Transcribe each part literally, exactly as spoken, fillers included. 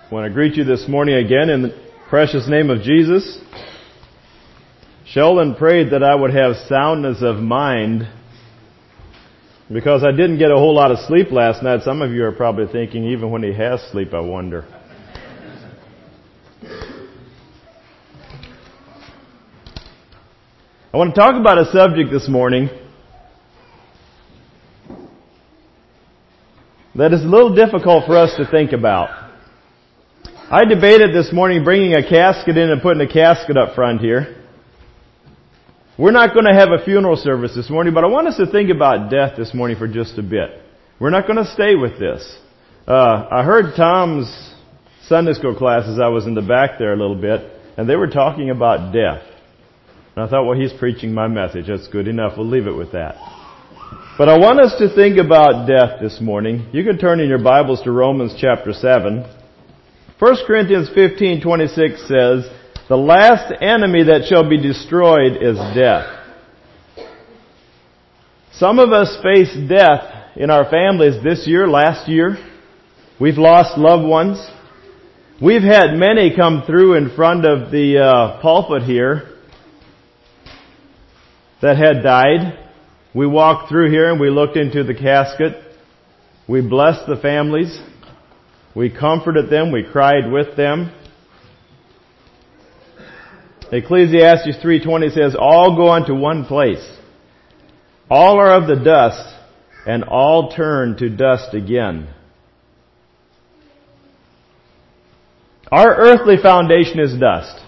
I want to greet you this morning again in the precious name of Jesus. Sheldon prayed that I would have soundness of mind because I didn't get a whole lot of sleep last night. Some of you are probably thinking, even when he has sleep, I wonder. I want to talk about a subject this morning that is a little difficult for us to think about. I debated this morning bringing a casket in and putting a casket up front here. We're not going to have a funeral service this morning, but I want us to think about death this morning for just a bit. We're not going to stay with this. Uh, I heard Tom's Sunday school classes. I was in the back there a little bit, and they were talking about death. And I thought, well, he's preaching my message. That's good enough. We'll leave it with that. But I want us to think about death this morning. You can turn in your Bibles to Romans chapter seven. First Corinthians fifteen twenty-six says, "The last enemy that shall be destroyed is death." Some of us face death in our families this year, last year. We've lost loved ones. We've had many come through in front of the uh, pulpit here that had died. We walked through here and we looked into the casket. We blessed the families. We comforted them. We cried with them. Ecclesiastes three twenty says, "All go unto one place. All are of the dust, and all turn to dust again." Our earthly foundation is dust.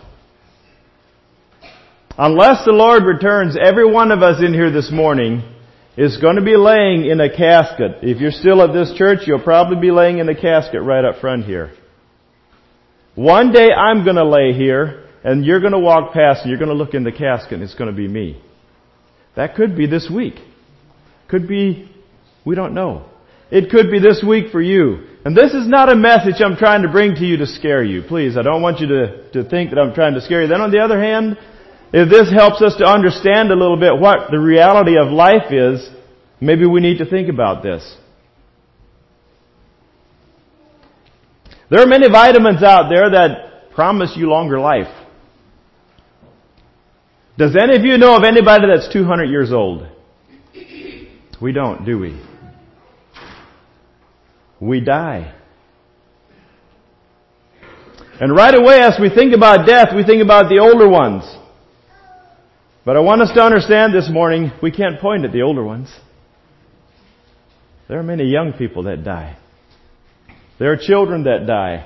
Unless the Lord returns, every one of us in here this morning is going to be laying in a casket. If you're still at this church, you'll probably be laying in a casket right up front here. One day I'm going to lay here, and you're going to walk past, and you're going to look in the casket, and it's going to be me. That could be this week. Could be, we don't know. It could be this week for you. And this is not a message I'm trying to bring to you to scare you. Please, I don't want you to, to think that I'm trying to scare you. Then on the other hand, if this helps us to understand a little bit what the reality of life is, maybe we need to think about this. There are many vitamins out there that promise you longer life. Does any of you know of anybody that's two hundred years old? We don't, do we? We die. And right away, as we think about death, we think about the older ones. But I want us to understand this morning, we can't point at the older ones. There are many young people that die. There are children that die.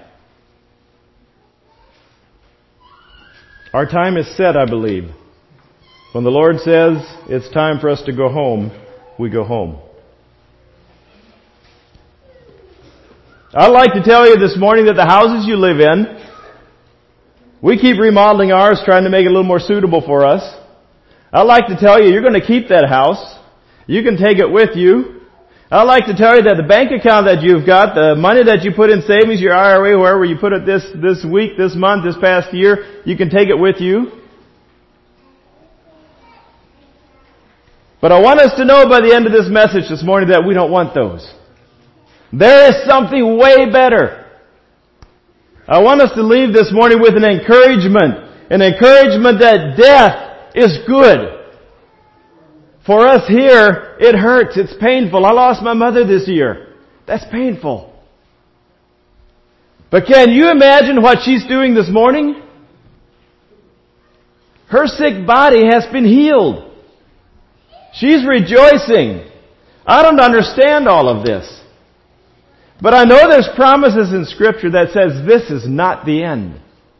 Our time is set, I believe. When the Lord says it's time for us to go home, we go home. I'd like to tell you this morning that the houses you live in, we keep remodeling ours, trying to make it a little more suitable for us. I'd like to tell you, you're going to keep that house. You can take it with you. I'd like to tell you that the bank account that you've got, the money that you put in savings, your I R A, wherever you put it this, this week, this month, this past year, you can take it with you. But I want us to know by the end of this message this morning that we don't want those. There is something way better. I want us to leave this morning with an encouragement. An encouragement that death is good. For us here, it hurts. It's painful. I lost my mother this year. That's painful. But can you imagine what she's doing this morning? Her sick body has been healed. She's rejoicing. I don't understand all of this. But I know there's promises in Scripture that says this is not the end.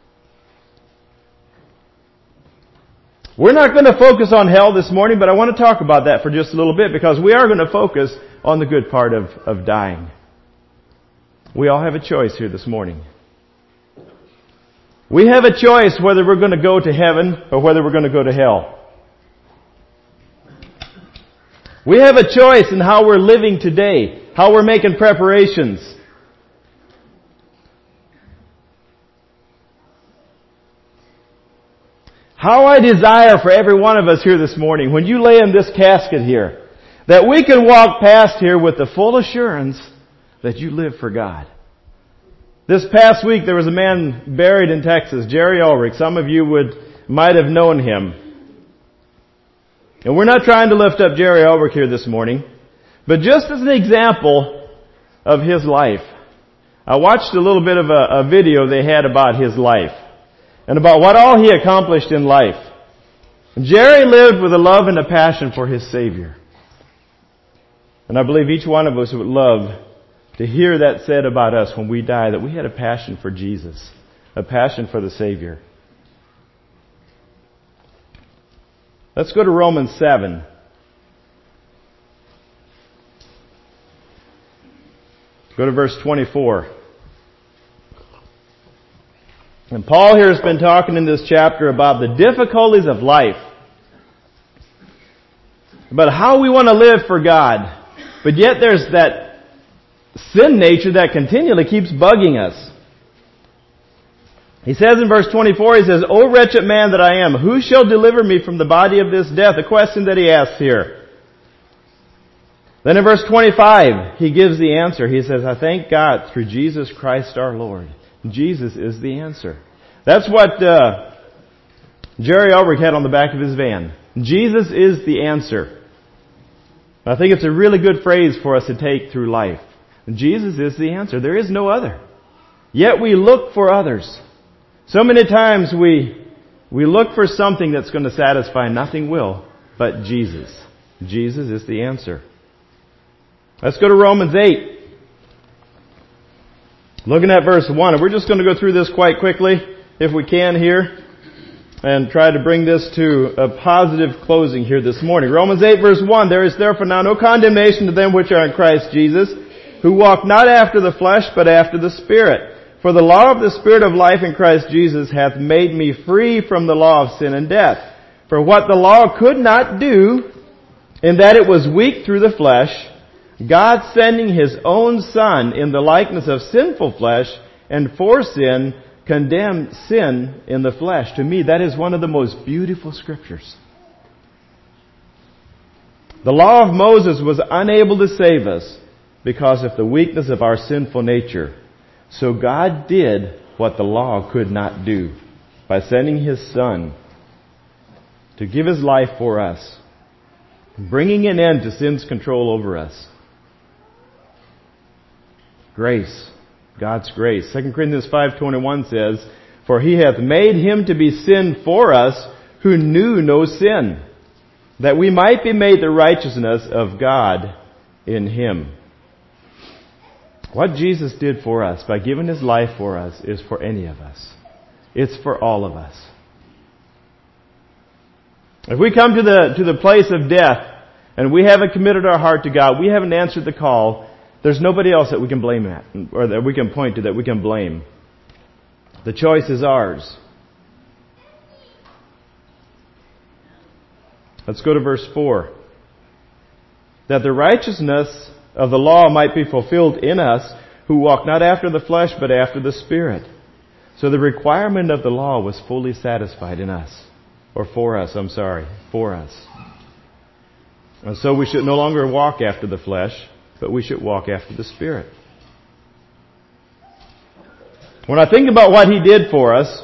We're not going to focus on hell this morning, but I want to talk about that for just a little bit because we are going to focus on the good part of, of dying. We all have a choice here this morning. We have a choice whether we're going to go to heaven or whether we're going to go to hell. We have a choice in how we're living today, how we're making preparations. How I desire for every one of us here this morning, when you lay in this casket here, that we can walk past here with the full assurance that you live for God. This past week there was a man buried in Texas, Jerry Ulrich. Some of you would might have known him. And we're not trying to lift up Jerry Ulrich here this morning, but just as an example of his life, I watched a little bit of a, a video they had about his life and about what all he accomplished in life. Jerry lived with a love and a passion for his Savior. And I believe each one of us would love to hear that said about us when we die, that we had a passion for Jesus, a passion for the Savior. Let's go to Romans seven. Go to verse twenty-four. And Paul here has been talking in this chapter about the difficulties of life, about how we want to live for God. But yet there's that sin nature that continually keeps bugging us. He says in verse twenty-four, he says, "O wretched man that I am, who shall deliver me from the body of this death?" A question that he asks here. Then in verse twenty-five, he gives the answer. He says, "I thank God through Jesus Christ our Lord." Jesus is the answer. That's what uh, Jerry Ulrich had on the back of his van. Jesus is the answer. I think it's a really good phrase for us to take through life. Jesus is the answer. There is no other. Yet we look for others. So many times we we look for something that's going to satisfy. Nothing will but Jesus. Jesus is the answer. Let's go to Romans eight. Looking at verse one. And we're just going to go through this quite quickly, if we can here, and try to bring this to a positive closing here this morning. Romans eight verse one. "There is therefore now no condemnation to them which are in Christ Jesus, who walk not after the flesh, but after the Spirit. For the law of the Spirit of life in Christ Jesus hath made me free from the law of sin and death. For what the law could not do, in that it was weak through the flesh, God sending His own Son in the likeness of sinful flesh, and for sin, condemned sin in the flesh." To me, that is one of the most beautiful scriptures. The law of Moses was unable to save us because of the weakness of our sinful nature. So God did what the law could not do by sending His Son to give His life for us, bringing an end to sin's control over us. Grace. God's grace. Second Corinthians five twenty-one says, "For He hath made Him to be sin for us who knew no sin, that we might be made the righteousness of God in Him." What Jesus did for us by giving His life for us is for any of us. It's for all of us. If we come to the to the place of death and we haven't committed our heart to God, we haven't answered the call, there's nobody else that we can blame at, or that we can point to, that we can blame. The choice is ours. Let's go to verse four. "That the righteousness of the law might be fulfilled in us, who walk not after the flesh, but after the Spirit." So the requirement of the law was fully satisfied in us. Or for us, I'm sorry. For us. And so we should no longer walk after the flesh, but we should walk after the Spirit. When I think about what He did for us,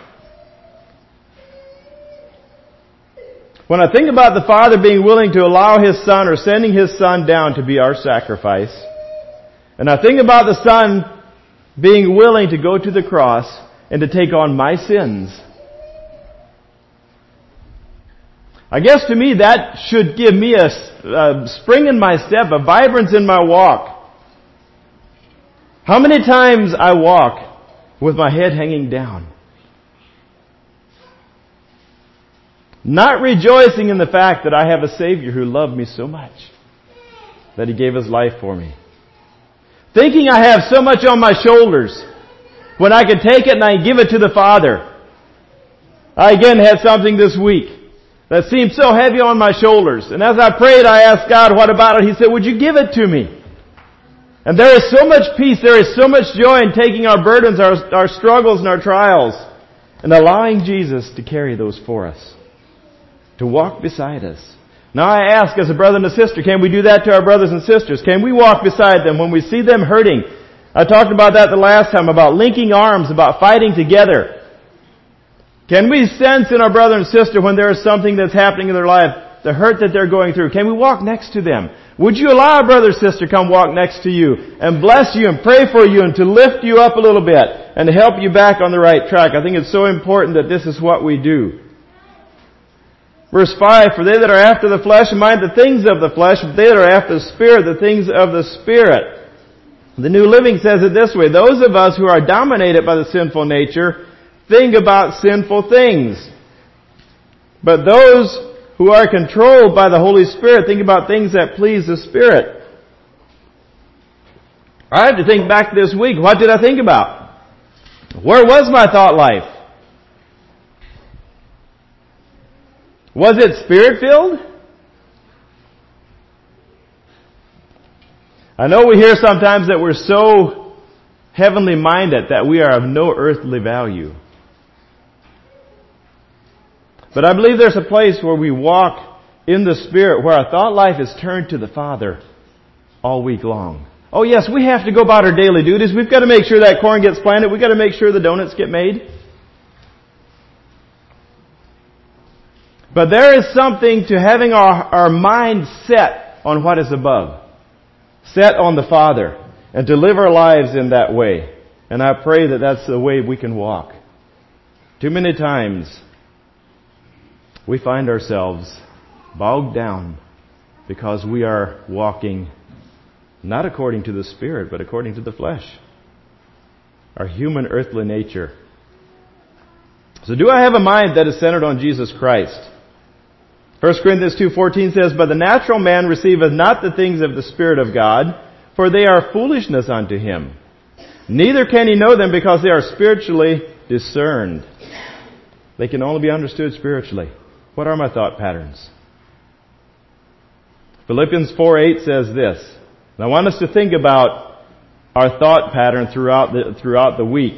when I think about the Father being willing to allow His Son, or sending His Son down to be our sacrifice, and I think about the Son being willing to go to the cross and to take on my sins, I guess to me that should give me a, a spring in my step, a vibrance in my walk. How many times I walk with my head hanging down, not rejoicing in the fact that I have a Savior who loved me so much that He gave His life for me. Thinking I have so much on my shoulders when I could take it and I give it to the Father. I again had something this week that seemed so heavy on my shoulders. And as I prayed, I asked God, what about it? He said, "Would you give it to me?" And there is so much peace, there is so much joy in taking our burdens, our, our struggles and our trials, and allowing Jesus to carry those for us, to walk beside us. Now I ask as a brother and a sister, can we do that to our brothers and sisters? Can we walk beside them when we see them hurting? I talked about that the last time, about linking arms, about fighting together. Can we sense in our brother and sister when there is something that's happening in their life, the hurt that they're going through? Can we walk next to them? Would you allow a brother or sister come walk next to you and bless you and pray for you and to lift you up a little bit and to help you back on the right track? I think it's so important that this is what we do. Verse five, for they that are after the flesh mind the things of the flesh, but they that are after the Spirit, the things of the Spirit. The New Living says it this way, those of us who are dominated by the sinful nature think about sinful things. But those who are controlled by the Holy Spirit think about things that please the Spirit. I had to think back this week. What did I think about? Where was my thought life? Was it Spirit-filled? I know we hear sometimes that we're so heavenly minded that we are of no earthly value. But I believe there's a place where we walk in the Spirit, where our thought life is turned to the Father all week long. Oh yes, we have to go about our daily duties. We've got to make sure that corn gets planted. We've got to make sure the donuts get made. But there is something to having our, our mind set on what is above. Set on the Father. And to live our lives in that way. And I pray that that's the way we can walk. Too many times we find ourselves bogged down because we are walking not according to the Spirit, but according to the flesh. Our human earthly nature. So do I have a mind that is centered on Jesus Christ? First Corinthians two fourteen says, but the natural man receiveth not the things of the Spirit of God, for they are foolishness unto him. Neither can he know them because they are spiritually discerned. They can only be understood spiritually. What are my thought patterns? Philippians four eight says this. And I want us to think about our thought pattern throughout the, throughout the week.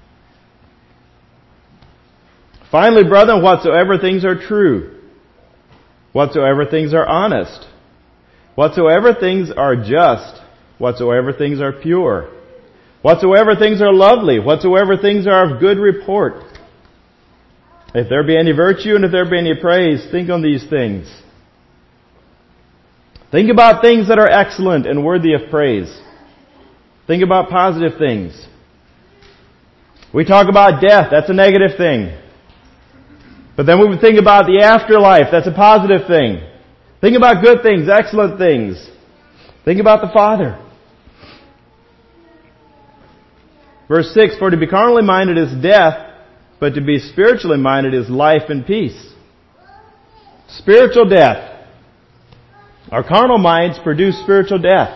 Finally, brethren, whatsoever things are true, whatsoever things are honest, whatsoever things are just, whatsoever things are pure, whatsoever things are lovely, whatsoever things are of good report. If there be any virtue and if there be any praise, think on these things. Think about things that are excellent and worthy of praise. Think about positive things. We talk about death, that's a negative thing. But then we think about the afterlife, that's a positive thing. Think about good things, excellent things. Think about the Father. Verse six, for to be carnally minded is death, but to be spiritually minded is life and peace. Spiritual death. Our carnal minds produce spiritual death.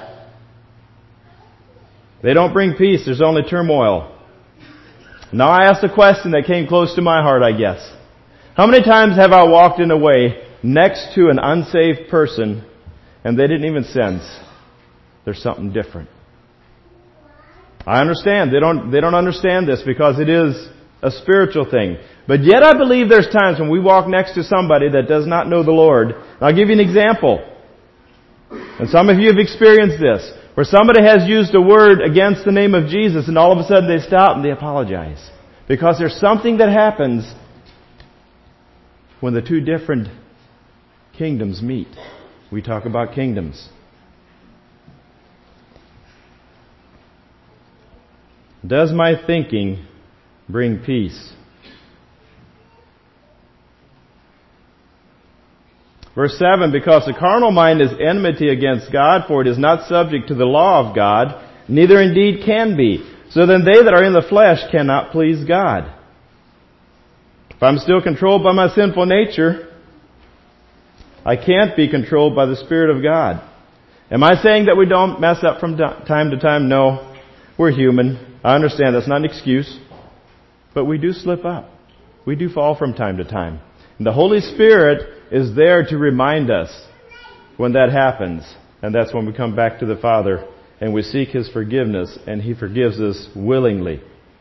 They don't bring peace, there's only turmoil. Now I asked a question that came close to my heart, I guess. How many times have I walked in a way next to an unsaved person and they didn't even sense there's something different? I understand. They don't, they don't understand this because it is a spiritual thing. But yet I believe there's times when we walk next to somebody that does not know the Lord. I'll give you an example. And some of you have experienced this, where somebody has used a word against the name of Jesus and all of a sudden they stop and they apologize. Because there's something that happens when the two different kingdoms meet. We talk about kingdoms. Does my thinking bring peace? Verse seven, because the carnal mind is enmity against God, for it is not subject to the law of God, neither indeed can be. So then they that are in the flesh cannot please God. If I'm still controlled by my sinful nature, I can't be controlled by the Spirit of God. Am I saying that we don't mess up from time to time? No. We're human. I understand that's not an excuse. But we do slip up. We do fall from time to time. And the Holy Spirit is there to remind us when that happens. And that's when we come back to the Father and we seek His forgiveness, and He forgives us willingly.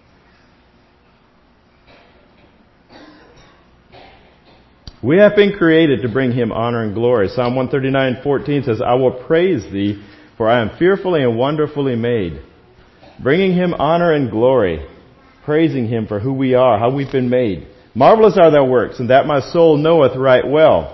We have been created to bring Him honor and glory. Psalm one thirty-nine fourteen says, I will praise Thee, for I am fearfully and wonderfully made. bringing Him honor and glory, praising Him for who we are, how we've been made. Marvelous are Thy works, and that my soul knoweth right well.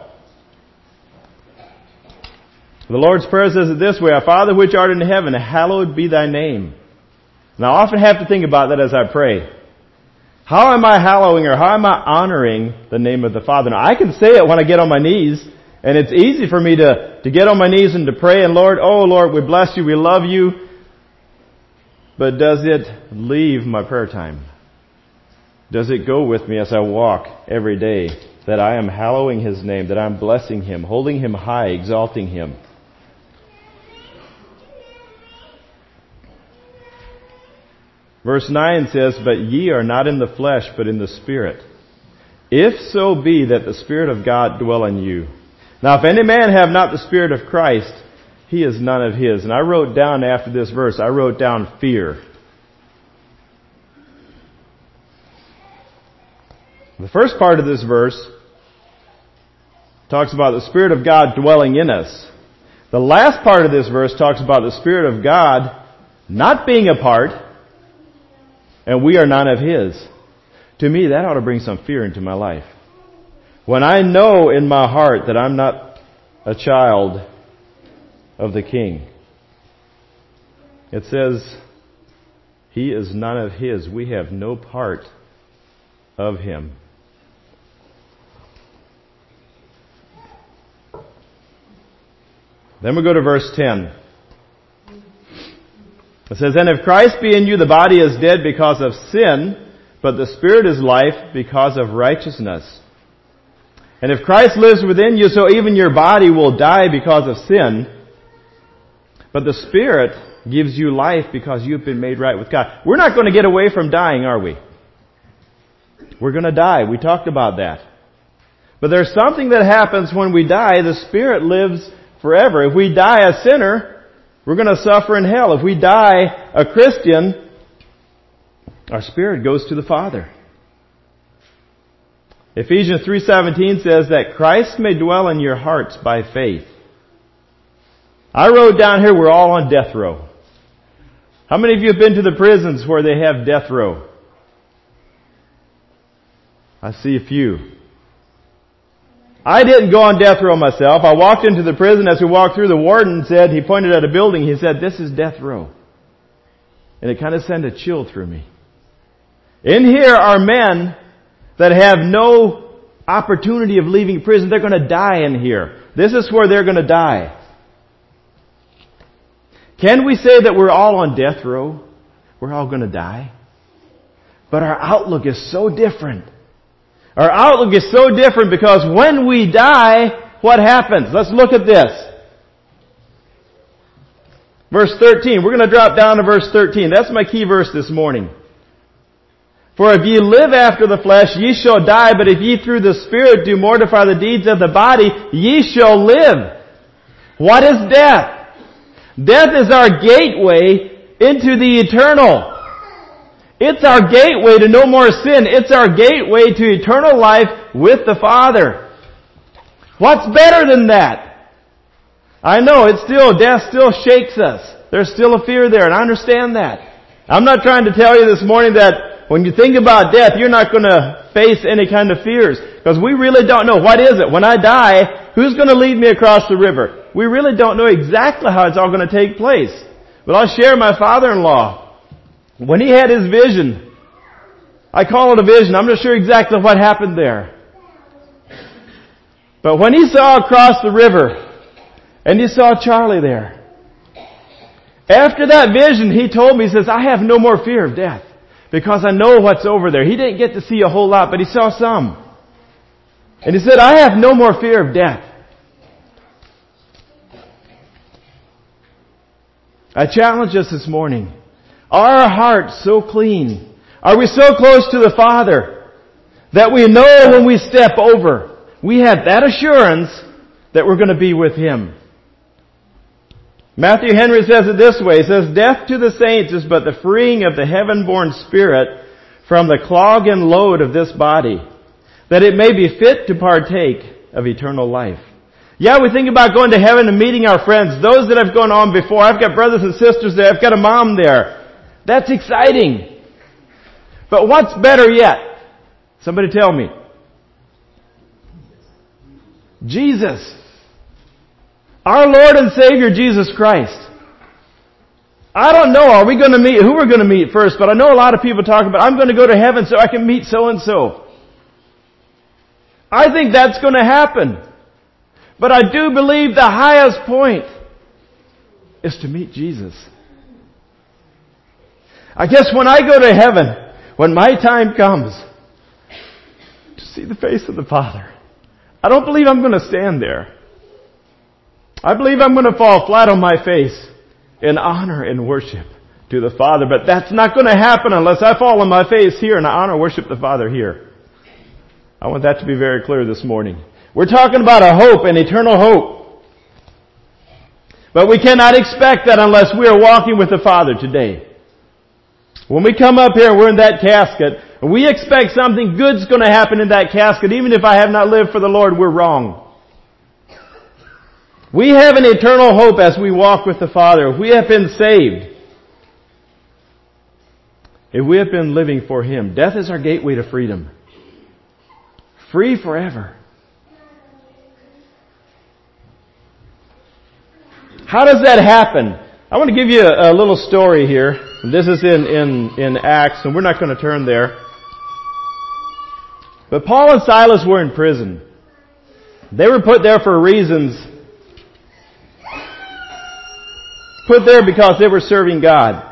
The Lord's Prayer says it this way, Our Father which art in heaven, hallowed be Thy name. And I often have to think about that as I pray. How am I hallowing or how am I honoring the name of the Father? Now, I can say it when I get on my knees, and it's easy for me to, to get on my knees and to pray, and Lord, oh Lord, we bless You, we love You. But does it leave my prayer time? Does it go with me as I walk every day that I am hallowing His name, that I'm blessing Him, holding Him high, exalting Him? Verse nine says, But ye are not in the flesh, but in the Spirit. If so be that the Spirit of God dwell in you. Now if any man have not the Spirit of Christ, he is none of His. And I wrote down after this verse, I wrote down fear. The first part of this verse talks about the Spirit of God dwelling in us. The last part of this verse talks about the Spirit of God not being a part, and we are none of His. To me, that ought to bring some fear into my life. When I know in my heart that I'm not a child of the King. It says, He is none of His. We have no part of Him. Then we go to verse ten. It says, And if Christ be in you, the body is dead because of sin, but the Spirit is life because of righteousness. And if Christ lives within you, so even your body will die because of sin, but the Spirit gives you life because you've been made right with God. We're not going to get away from dying, are we? We're going to die. We talked about that. But there's something that happens when we die. The Spirit lives forever. If we die a sinner, we're going to suffer in hell. If we die a Christian, our spirit goes to the Father. Ephesians three seventeen says that Christ may dwell in your hearts by faith. I wrote down here we're all on death row. How many of you have been to the prisons where they have death row? I see a few. I didn't go on death row myself. I walked into the prison. As we walked through, the warden said, he pointed at a building, he said, This is death row. And it kind of sent a chill through me. In here are men that have no opportunity of leaving prison. They're going to die in here. This is where they're going to die. Can we say that we're all on death row? We're all going to die. But our outlook is so different. Our outlook is so different because when we die, what happens? Let's look at this. Verse thirteen. We're going to drop down to verse thirteen. That's my key verse this morning. For if ye live after the flesh, ye shall die, but if ye through the Spirit do mortify the deeds of the body, ye shall live. What is death? Death is our gateway into the eternal. It's our gateway to no more sin. It's our gateway to eternal life with the Father. What's better than that? I know it's still, death still shakes us. There's still a fear there, and I understand that. I'm not trying to tell you this morning that when you think about death, you're not going to face any kind of fears. Because we really don't know. What is it? When I die, who's going to lead me across the river? We really don't know exactly how it's all going to take place. But I'll share my father-in-law. When he had his vision, I call it a vision. I'm not sure exactly what happened there. But when he saw across the river, and he saw Charlie there, after that vision, he told me, he says, I have no more fear of death because I know what's over there. He didn't get to see a whole lot, but he saw some. And he said, I have no more fear of death. I challenge us this morning. Are our hearts so clean? Are we so close to the Father that we know when we step over, we have that assurance that we're going to be with Him? Matthew Henry says it this way. He says, Death to the saints is but the freeing of the heaven-born spirit from the clog and load of this body, that it may be fit to partake of eternal life. Yeah, we think about going to heaven and meeting our friends, those that have gone on before. I've got brothers and sisters there. I've got a mom there. That's exciting. But what's better yet? Somebody tell me. Jesus. Our Lord and Savior, Jesus Christ. I don't know, are we going to meet, who we're going to meet first, but I know a lot of people talk about, I'm going to go to heaven so I can meet so-and-so. I think that's going to happen. But I do believe the highest point is to meet Jesus. I guess when I go to heaven, when my time comes to see the face of the Father, I don't believe I'm going to stand there. I believe I'm going to fall flat on my face in honor and worship to the Father. But that's not going to happen unless I fall on my face here and I honor and worship the Father here. I want that to be very clear this morning. We're talking about a hope, an eternal hope. But we cannot expect that unless we are walking with the Father today. When we come up here, we're in that casket, and we expect something good's going to happen in that casket. Even if I have not lived for the Lord, we're wrong. We have an eternal hope as we walk with the Father. If we have been saved, if we have been living for Him, death is our gateway to freedom. Free forever. How does that happen? I want to give you a, a little story here. This is in, in, in Acts, and we're not going to turn there. But Paul and Silas were in prison. They were put there for reasons. Put there because they were serving God.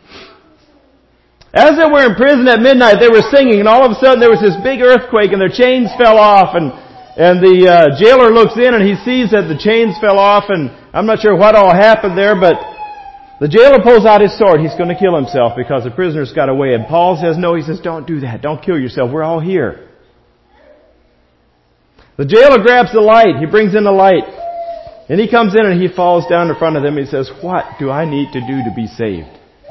As they were in prison at midnight, they were singing, and all of a sudden there was this big earthquake, and their chains fell off, and and the uh, jailer looks in, and he sees that the chains fell off, and I'm not sure what all happened there, but the jailer pulls out his sword. He's going to kill himself because the prisoners got away. And Paul says, no, he says, don't do that. Don't kill yourself. We're all here. The jailer grabs the light. He brings in the light. And he comes in and he falls down in front of them. He says, what do I need to do to be saved?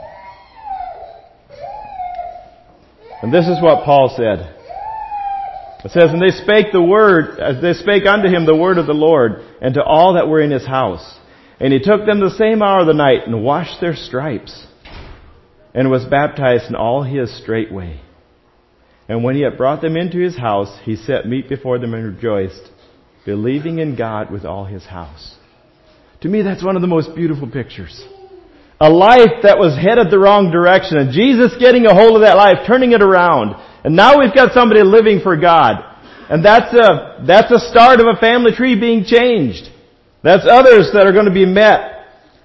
And this is what Paul said. It says, and they spake the word, as they spake unto him the word of the Lord, and to all that were in his house. And he took them the same hour of the night, and washed their stripes, and was baptized in all his straightway. And when he had brought them into his house, he set meat before them and rejoiced, believing in God with all his house. To me, that's one of the most beautiful pictures. A life that was headed the wrong direction, and Jesus getting a hold of that life, turning it around. And now we've got somebody living for God. And that's a, that's a start of a family tree being changed. That's others that are going to be met,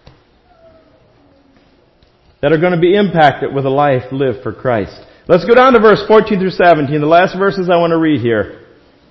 that are going to be impacted with a life lived for Christ. Let's go down to verse fourteen through seventeen, the last verses I want to read here.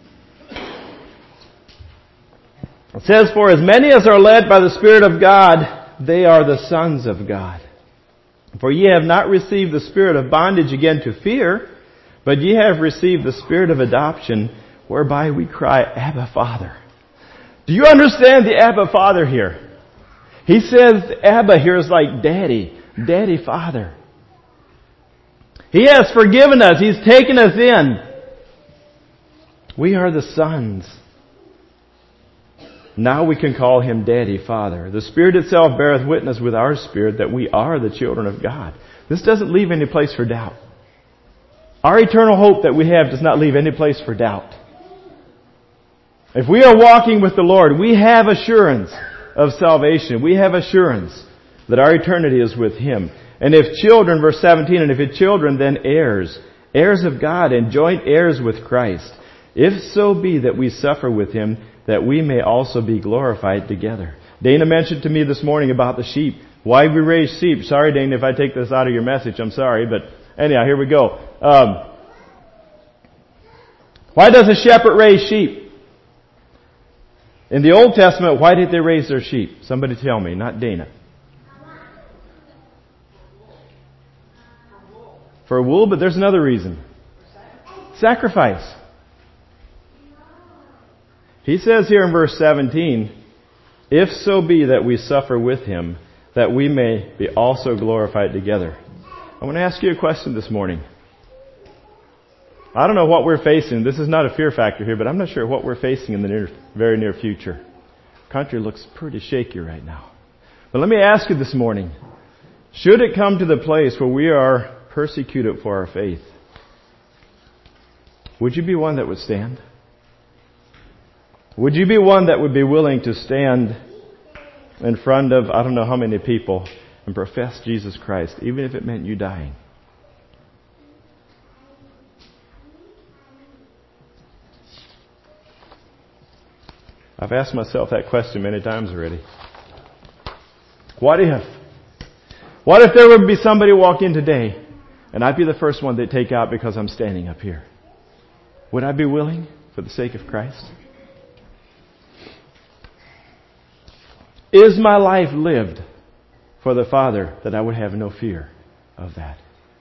It says, for as many as are led by the Spirit of God, they are the sons of God. For ye have not received the spirit of bondage again to fear, but ye have received the Spirit of adoption, whereby we cry, Abba, Father. Do you understand the Abba, Father here? He says Abba here is like Daddy, Daddy, Father. He has forgiven us. He's taken us in. We are the sons. Now we can call Him Daddy, Father. The Spirit itself beareth witness with our spirit that we are the children of God. This doesn't leave any place for doubt. Our eternal hope that we have does not leave any place for doubt. If we are walking with the Lord, we have assurance of salvation. We have assurance that our eternity is with Him. And if children, verse seventeen, and if it's children, then heirs, heirs of God and joint heirs with Christ, if so be that we suffer with Him, that we may also be glorified together. Dana mentioned to me this morning about the sheep. Why we raise sheep. Sorry, Dana, if I take this out of your message. I'm sorry, but anyhow, here we go. Um, why does a shepherd raise sheep? In the Old Testament, why did they raise their sheep? Somebody tell me, not Dana. For wool, but there's another reason. Sacrifice. He says here in verse seventeen, if so be that we suffer with Him, that we may be also glorified together. I want to ask you a question this morning. I don't know what we're facing. This is not a fear factor here, but I'm not sure what we're facing in the near, very near future. The country looks pretty shaky right now. But let me ask you this morning, should it come to the place where we are persecuted for our faith, would you be one that would stand? Would you be one that would be willing to stand in front of I don't know how many people and profess Jesus Christ, even if it meant you dying? I've asked myself that question many times already. What if? What if there would be somebody walk in today and I'd be the first one they'd take out because I'm standing up here? Would I be willing for the sake of Christ? Is my life lived for the Father that I would have no fear of that?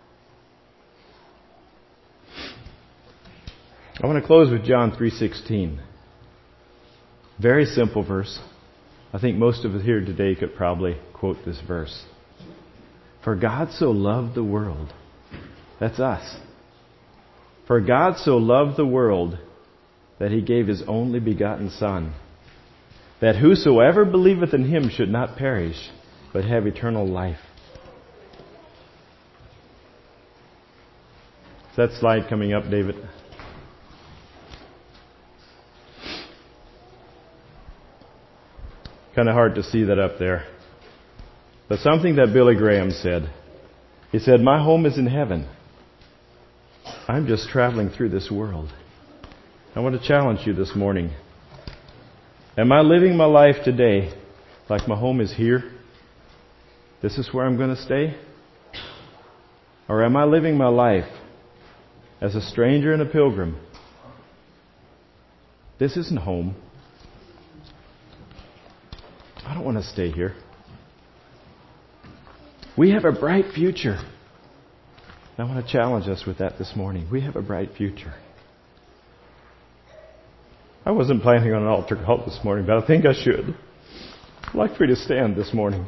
I want to close with John three sixteen. Very simple verse. I think most of us here today could probably quote this verse. For God so loved the world. That's us. For God so loved the world that He gave His only begotten Son, that whosoever believeth in Him should not perish, but have eternal life. Is that slide coming up, David? Kind of hard to see that up there. But something that Billy Graham said. He said, my home is in heaven. I'm just traveling through this world. I want to challenge you this morning. Am I living my life today like my home is here? This is where I'm going to stay? Or am I living my life as a stranger and a pilgrim? This isn't home. I don't want to stay here. We have a bright future. I want to challenge us with that this morning. We have a bright future. I wasn't planning on an altar call this morning, but I think I should. I'd like for you to stand this morning.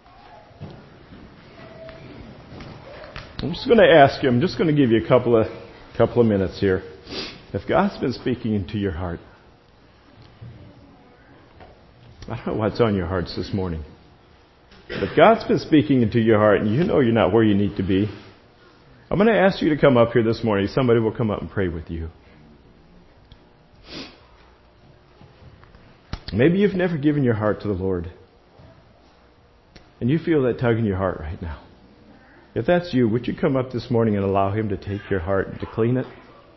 I'm just going to ask you, I'm just going to give you a couple of couple of minutes here. If God's been speaking into your heart, I don't know what's on your hearts this morning. But if God's been speaking into your heart and you know you're not where you need to be, I'm going to ask you to come up here this morning. Somebody will come up and pray with you. Maybe you've never given your heart to the Lord. And you feel that tug in your heart right now. If that's you, would you come up this morning and allow Him to take your heart and to clean it?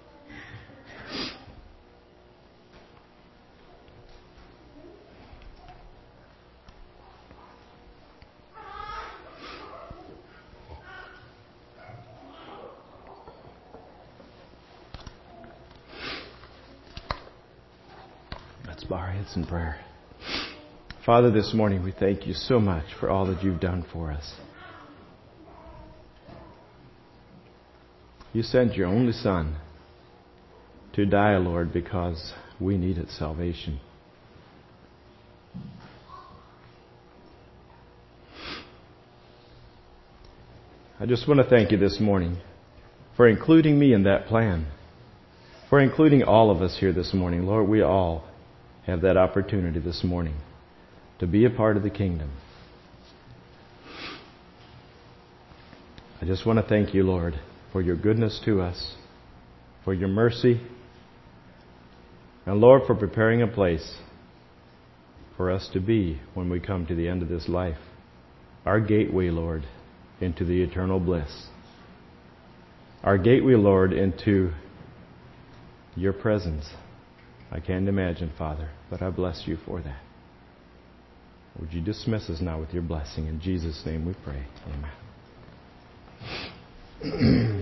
Let's bow our heads in prayer. Father, this morning we thank You so much for all that You've done for us. You sent Your only Son to die, Lord, because we needed salvation. I just want to thank You this morning for including me in that plan, for including all of us here this morning. Lord, we all have that opportunity this morning to be a part of the kingdom. I just want to thank You, Lord, for Your goodness to us, for Your mercy, and Lord, for preparing a place for us to be when we come to the end of this life. Our gateway, Lord, into the eternal bliss. Our gateway, Lord, into Your presence. I can't imagine, Father, but I bless You for that. Would You dismiss us now with Your blessing? In Jesus' name we pray. Amen.